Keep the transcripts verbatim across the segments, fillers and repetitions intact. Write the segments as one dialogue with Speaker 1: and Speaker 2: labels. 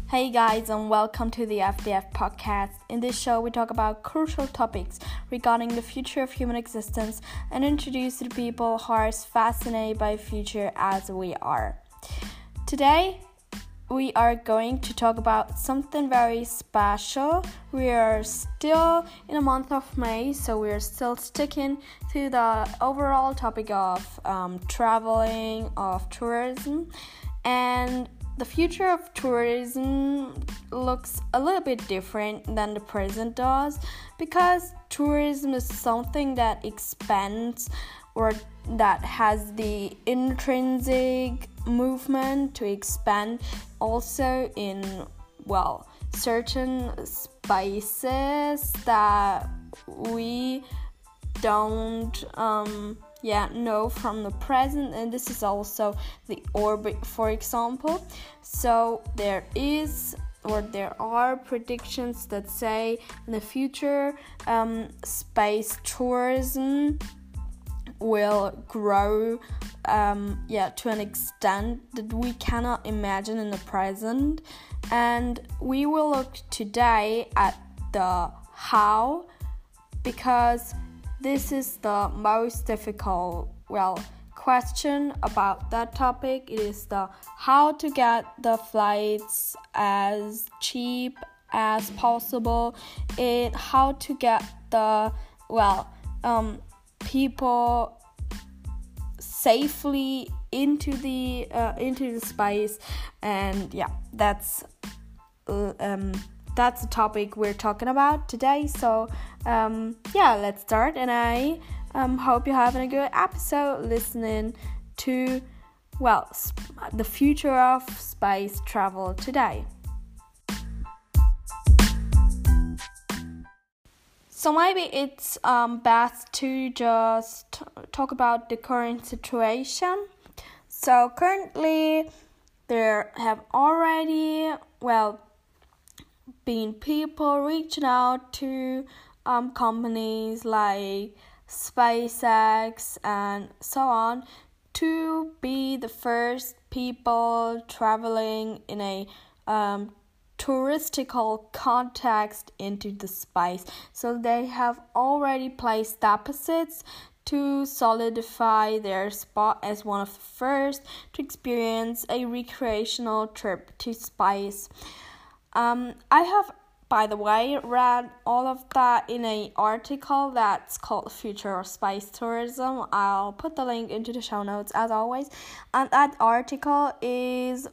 Speaker 1: Hey guys, and welcome to the F D F podcast. In this show, we talk about crucial topics regarding the future of human existence and introduce the people who are as fascinated by the future as we are. Today, we are going to talk about something very special. We are still in the month of May, so we are still sticking to the overall topic of um, traveling, of tourism, and the future of tourism looks a little bit different than the present does, because tourism is something that expands or that has the intrinsic movement to expand also in, well, certain spaces that we don't um yeah know from the present, and this is also the orbit, for example. So there is or there are predictions that say in the future um space tourism will grow um yeah to an extent that we cannot imagine in the present. And we will look today at the how, because this is the most difficult, well, question about that topic. It is the how to get the flights as cheap as possible, and how to get the, well, um, people safely into the uh, into the space. And yeah, that's uh, um. That's the topic we're talking about today. So, um, yeah, let's start. And I um, hope you're having a good episode listening to, well, sp- the future of space travel today. So maybe it's um, best to just talk about the current situation. So currently, there have already, well, been people reaching out to um, companies like SpaceX and so on to be the first people traveling in a um, touristical context into the space. So they have already placed deposits to solidify their spot as one of the first to experience a recreational trip to space. Um, I have, by the way, read all of that in an article that's called Future of Space Tourism. I'll put the link into the show notes as always. And that article is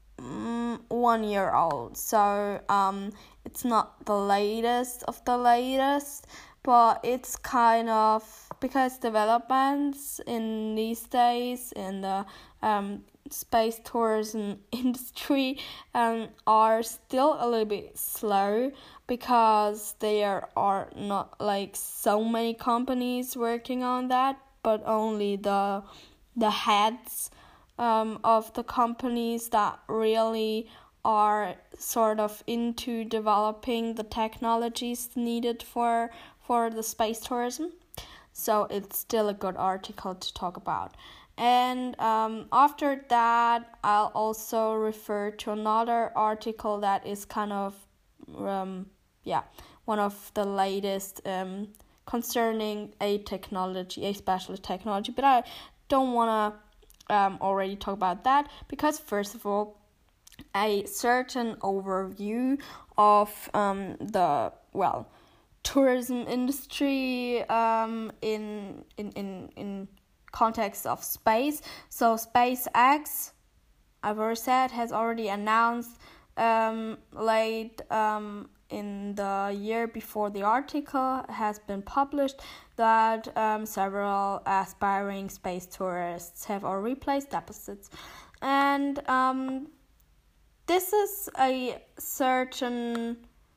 Speaker 1: um, one year old. So um, it's not the latest of the latest, but it's kind of, because developments in these days in the um space tourism industry um, are still a little bit slow, because there are not like so many companies working on that, but only the the heads um, of the companies that really are sort of into developing the technologies needed for for the space tourism. So it's still a good article to talk about. And um, after that, I'll also refer to another article that is kind of, um, yeah, one of the latest um, concerning a technology, a specialist technology. But I don't want to um, already talk about that, because first of all, a certain overview of um, the, well, tourism industry um, in in in in context of space. So SpaceX, I've already said, has already announced um, late um, in the year before the article has been published that um, several aspiring space tourists have already placed deposits. And um, this is a certain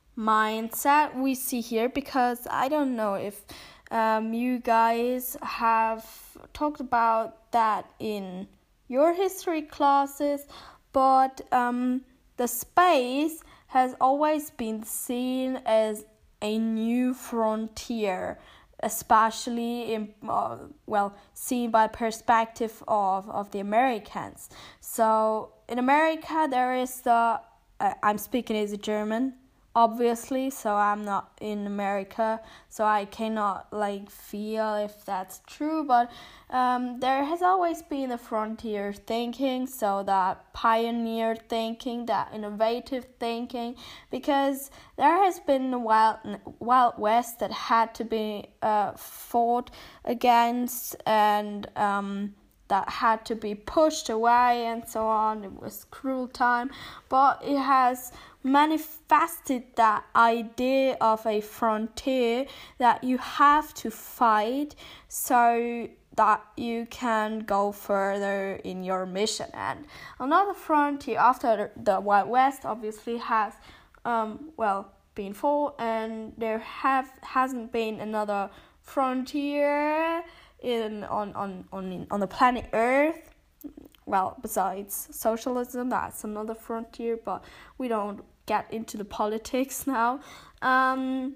Speaker 1: mindset we see here, because I don't know if um, you guys have talked about that in your history classes, but um, the space has always been seen as a new frontier, especially in uh, well seen by perspective of, of the Americans. So in America there is the uh, I'm speaking as a German, obviously, so I'm not in America, so I cannot like feel if that's true, but um, there has always been a frontier thinking, so that pioneer thinking, that innovative thinking, because there has been a wild, wild west that had to be uh, fought against, and um, that had to be pushed away and so on. It was cruel time, but it has manifested that idea of a frontier that you have to fight so that you can go further in your mission. And another frontier after the Wild West obviously has um well been fought, and there have hasn't been another frontier in on on on on the planet Earth. Well, besides socialism, that's another frontier, but we don't get into the politics now. Um,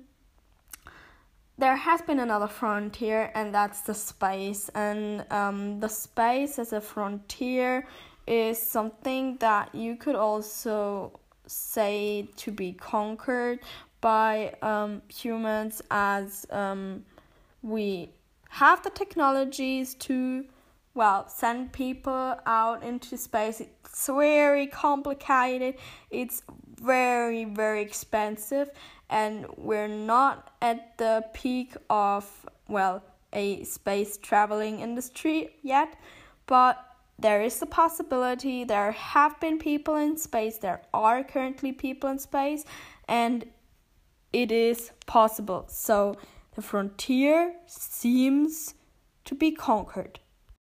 Speaker 1: there has been another frontier, and that's the space. And um, the space as a frontier is something that you could also say to be conquered by um, humans, as um, we have the technologies to, well, send people out into space. It's very complicated. It's very, very expensive. And we're not at the peak of, well, a space traveling industry yet. But there is a possibility. There have been people in space. There are currently people in space. And it is possible. So the frontier seems to be conquered.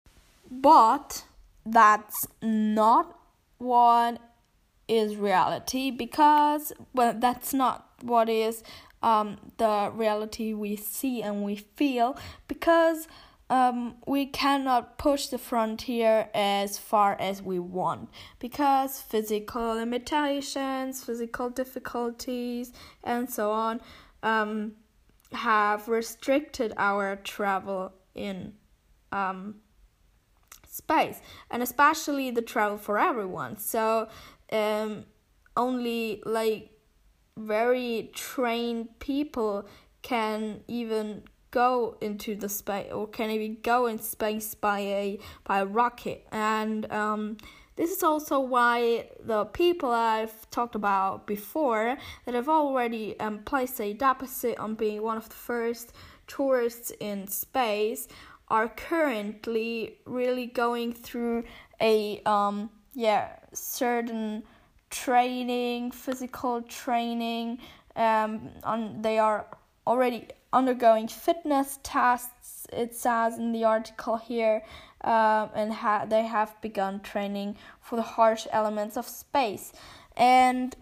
Speaker 1: But that's not what is reality, because, well, that's not what is um, the reality we see and we feel, because um, we cannot push the frontier as far as we want, because physical limitations, physical difficulties, and so on um, have restricted our travel in um space, and especially the travel for everyone. So um only like very trained people can even go into the space, or can even go in space by a by a rocket. And um this is also why the people I've talked about before, that have already um placed a deposit on being one of the first tourists in space, are currently really going through a um yeah certain training, physical training. Um, on they are already undergoing fitness tests, it says in the article here, um, and ha- they have begun training for the harsh elements of space. And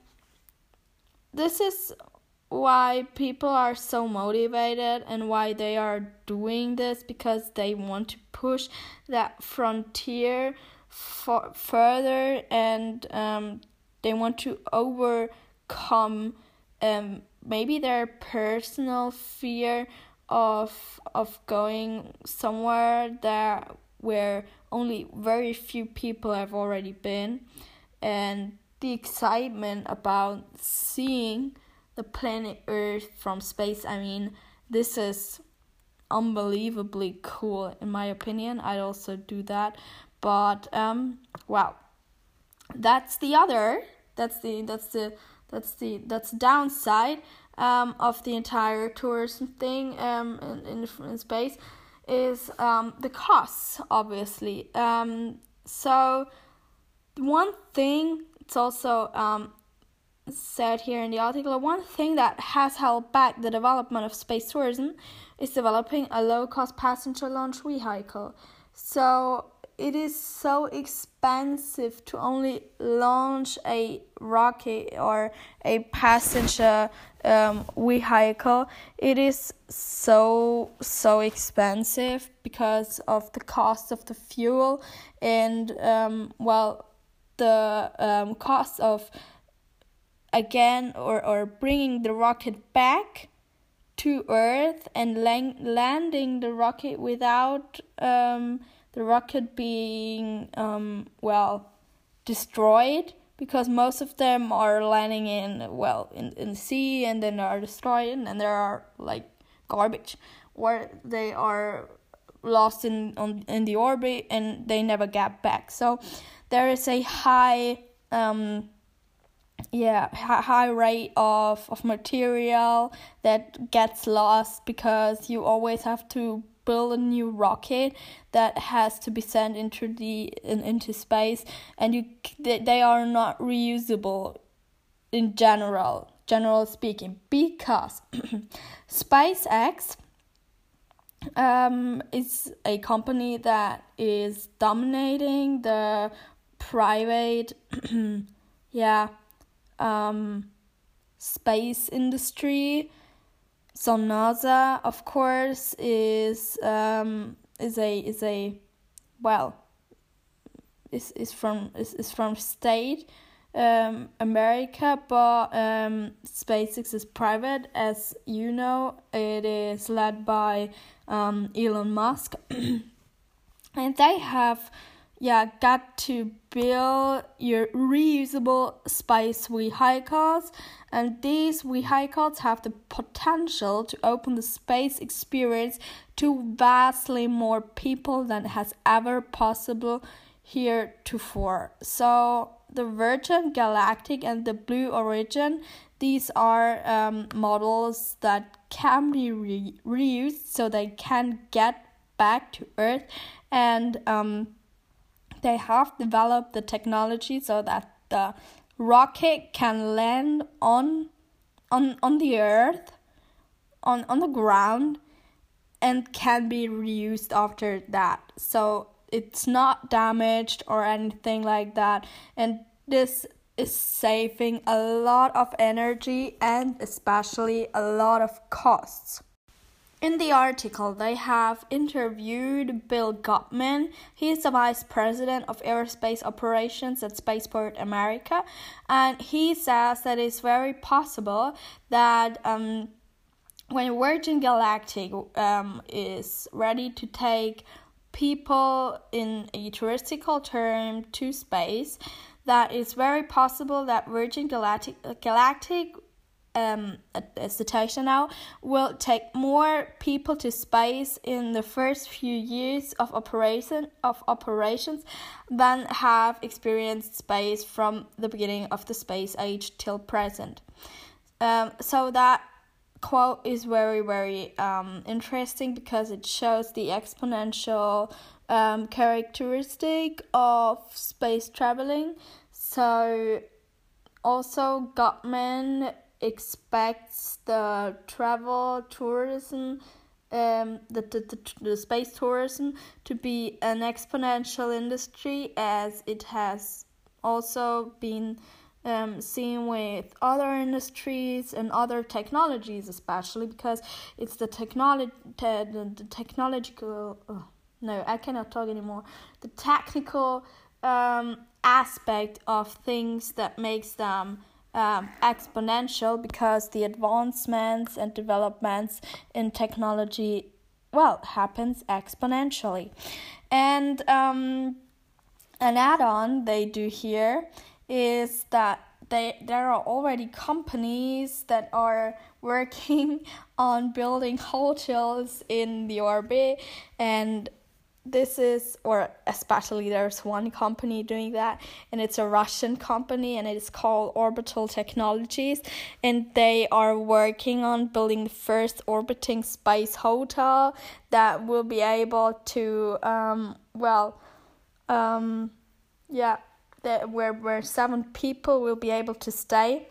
Speaker 1: this is why people are so motivated and why they are doing this, because they want to push that frontier for further, and um, they want to overcome um, maybe their personal fear of of going somewhere that where only very few people have already been, and the excitement about seeing the planet Earth from space. I mean, this is unbelievably cool in my opinion. I'd also do that, but um, well, that's the other. That's the that's the that's the that's the downside um of the entire tourism thing um in in, in space is um the costs, obviously. Um, so one thing, it's also um. said here in the article, one thing that has held back the development of space tourism is developing a low-cost passenger launch vehicle. So it is so expensive to only launch a rocket or a passenger um, vehicle. It is so, so expensive because of the cost of the fuel and, um, well, the um, cost of again or, or bringing the rocket back to Earth and lang- landing the rocket without um, the rocket being um, well destroyed, because most of them are landing in, well, in, in the sea, and then are destroyed, and there are like garbage, or they are lost in on in the orbit and they never get back. So there is a high um yeah high rate of of material that gets lost, because you always have to build a new rocket that has to be sent into the in, into space, and you they, they are not reusable in general general speaking, because SpaceX um is a company that is dominating the private yeah um space industry. So NASA, of course, is um is a is a well is is from is, is from state um America, but um SpaceX is private, as you know. It is led by um Elon Musk, and they have yeah got to build your reusable space vehicles, and these vehicles have the potential to open the space experience to vastly more people than has ever possible heretofore. So the Virgin Galactic and the Blue Origin, these are um, models that can be re- reused, so they can get back to Earth, and um, they have developed the technology so that the rocket can land on on on the Earth, on on the ground, and can be reused after that. So it's not damaged or anything like that, and this is saving a lot of energy and especially a lot of costs. In the article, they have interviewed Bill Gutman. He is the Vice President of Aerospace Operations at Spaceport America, and he says that it's very possible that um, when Virgin Galactic um, is ready to take people in a touristical term to space, that it's very possible that Virgin Galactic Galactic um as the station now will take more people to space in the first few years of operation of operations than have experienced space from the beginning of the space age till present. Um so that quote is very very um interesting, because it shows the exponential um characteristic of space traveling. So also Gutman expects the travel tourism um the, the, the, the space tourism to be an exponential industry, as it has also been um seen with other industries and other technologies, especially because it's the technology the, the technological oh, no I cannot talk anymore the technical um aspect of things that makes them Um, exponential, because the advancements and developments in technology, well, happens exponentially. And um, an add-on they do here is that they there are already companies that are working on building hotels in the orbit, and this is, or especially there's one company doing that, and it's a Russian company, and it is called Orbital Technologies, and they are working on building the first orbiting space hotel that will be able to, um, well, um, yeah, that where where seven people will be able to stay,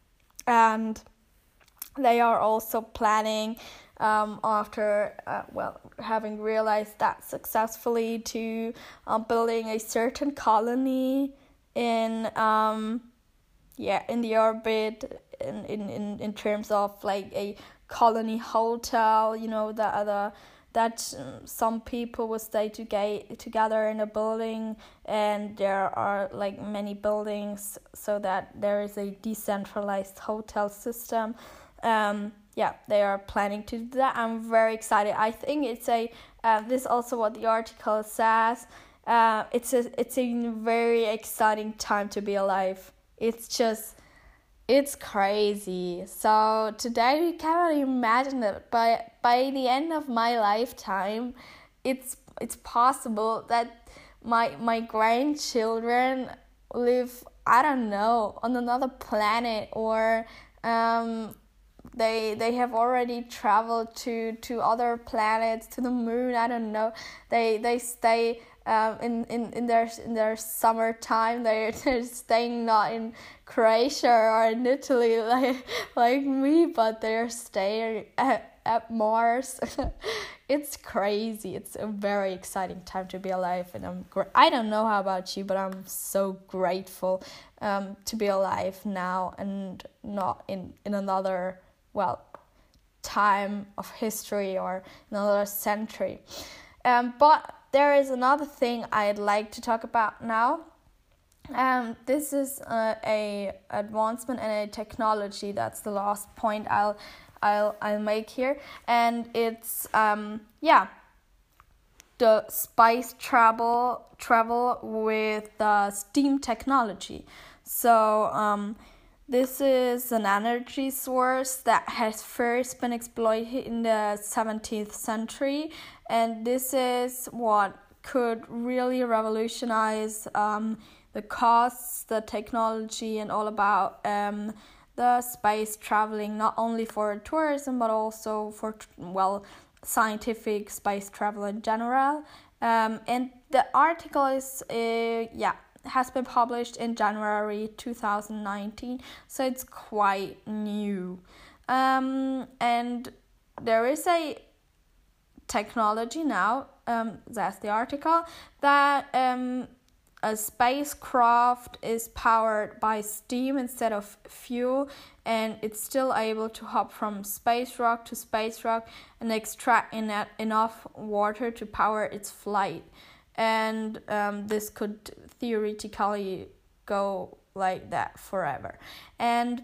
Speaker 1: and they are also planning. Um, after uh, well having realized that successfully, to um, building a certain colony in um yeah in the orbit, in, in, in, in terms of like a colony hotel, you know, the other that um, some people will stay toga- together in a building, and there are like many buildings, so that there is a decentralized hotel system. Um, yeah, they are planning to do that. I'm very excited. I think it's a, uh, this is also what the article says, uh, it's a, it's a very exciting time to be alive. it's just, it's crazy. So today we cannot imagine it, but by the end of my lifetime, it's it's possible that my my grandchildren live, I don't know, on another planet, or um they they have already traveled to, to other planets, to the moon, I don't know. They they stay um in, in, in their in their summertime, they're they're staying not in Croatia or in Italy like like me, but they're staying at, at Mars. It's crazy. It's a very exciting time to be alive, and I'm gr- I don't know how about you, but I'm so grateful um to be alive now and not in, in another, well, time of history or another century. Um, but there is another thing I'd like to talk about now. Um, this is uh, a advancement and a technology. That's the last point I'll I'll I'll make here, and it's um yeah, the space travel travel with the steam technology. So um. This is an energy source that has first been exploited in the seventeenth century, and this is what could really revolutionize um, the costs, the technology, and all about um, the space traveling, not only for tourism, but also for, well, scientific space travel in general. Um, and the article is, uh, yeah, has been published in January two thousand nineteen, so it's quite new. Um, and there is a technology now, um, that's the article, that um, a spacecraft is powered by steam instead of fuel, and it's still able to hop from space rock to space rock and extract en- enough water to power its flight. And um, this could theoretically go like that forever. And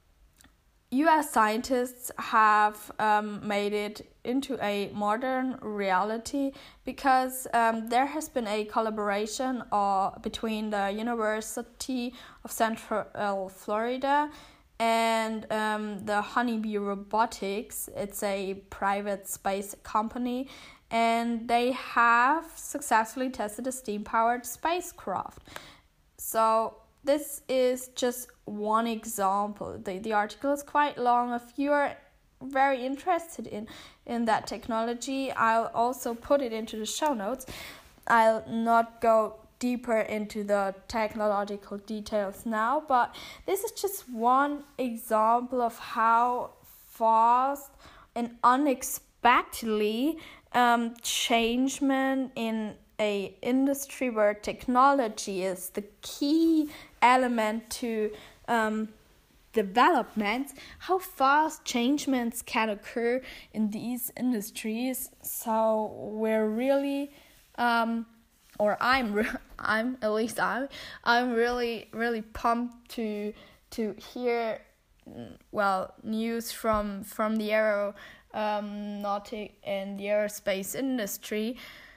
Speaker 1: U S scientists have um, made it into a modern reality because um, there has been a collaboration uh, between the University of Central Florida and um, the Honeybee Robotics. It's a private space company, and they have successfully tested a steam-powered spacecraft. So this is just one example. The, the article is quite long. If you are very interested in, in that technology, I'll also put it into the show notes. I'll not go deeper into the technological details now, but this is just one example of how fast and unexpectedly um, changement in a industry where technology is the key element to um, development, how fast changements can occur in these industries. So we're really um, or I'm, re- I'm at least I'm, I'm really, really pumped to to hear, well, news from from the aero um, nautic and the aerospace industry,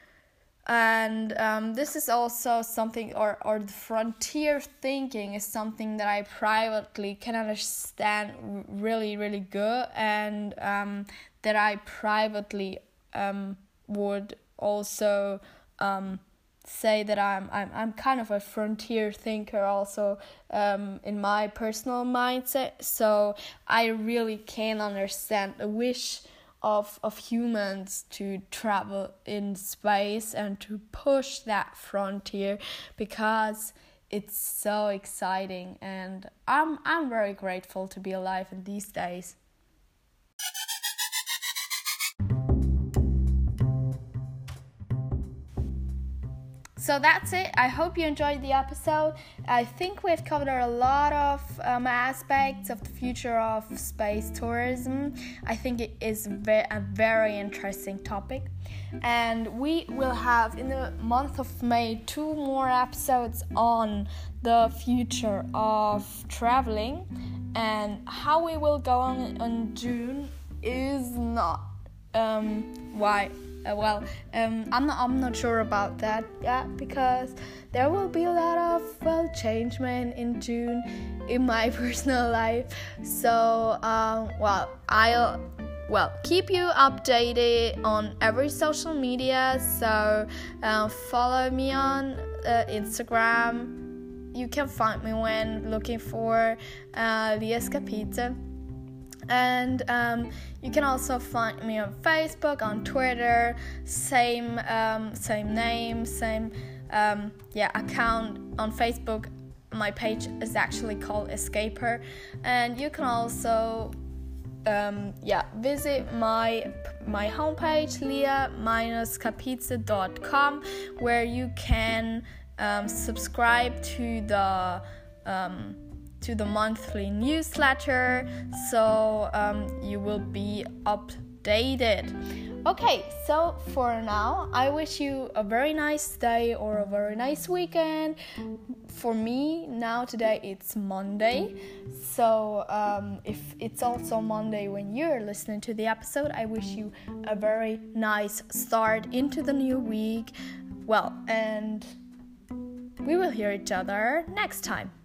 Speaker 1: and um, this is also something, or or the frontier thinking is something that I privately can understand really, really good, and um, that I privately um would also um. say that I'm I'm I'm kind of a frontier thinker also um in my personal mindset. So I really can understand the wish of of humans to travel in space and to push that frontier, because it's so exciting, and I'm I'm very grateful to be alive in these days. So that's it. I hope you enjoyed the episode. I think we've covered a lot of um, aspects of the future of space tourism. I think it is ve- a very interesting topic. And we will have, in the month of May, two more episodes on the future of traveling. And how we will go on in June is not um, why Uh, well, um, I'm not. I'm not sure about that yet because there will be a lot of well changement in June in my personal life. So, um, well, I'll well keep you updated on every social media. So, uh, follow me on uh, Instagram. You can find me when looking for uh, Lia Scapizza. And um, you can also find me on Facebook, on Twitter, same um, same name, same um, yeah account on Facebook. My page is actually called Escaper, and you can also um, yeah visit my my homepage lia dash capizza dot com, where you can um, subscribe to the um, to the monthly newsletter, so um, you will be updated. Okay, so for now, I wish you a very nice day or a very nice weekend. For me, now today it's Monday, so um, if it's also Monday when you're listening to the episode, I wish you a very nice start into the new week. Well, and we will hear each other next time.